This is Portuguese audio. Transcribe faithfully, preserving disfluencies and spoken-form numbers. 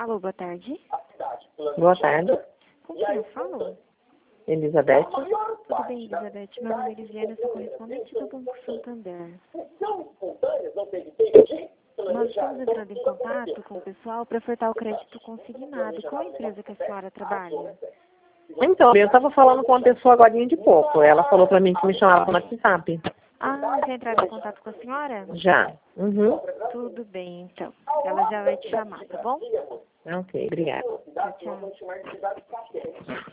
Alô, boa tarde. Boa tarde. Com quem eu falo? Elizabeth. Tudo bem, Elizabeth? Meu nome é Elisiane, eu sou correspondente do Banco Santander. Nós estamos entrando em contato com o pessoal para ofertar o crédito consignado. Qual a empresa que a senhora trabalha? Então, eu estava falando com uma pessoa agora de pouco. Ela falou para mim que me chamava no WhatsApp. Ah, já entraram em contato com a senhora? Já. Uhum. Tudo bem, então. Ela já vai te chamar, tá bom? Ok, obrigada. Tchau, tchau.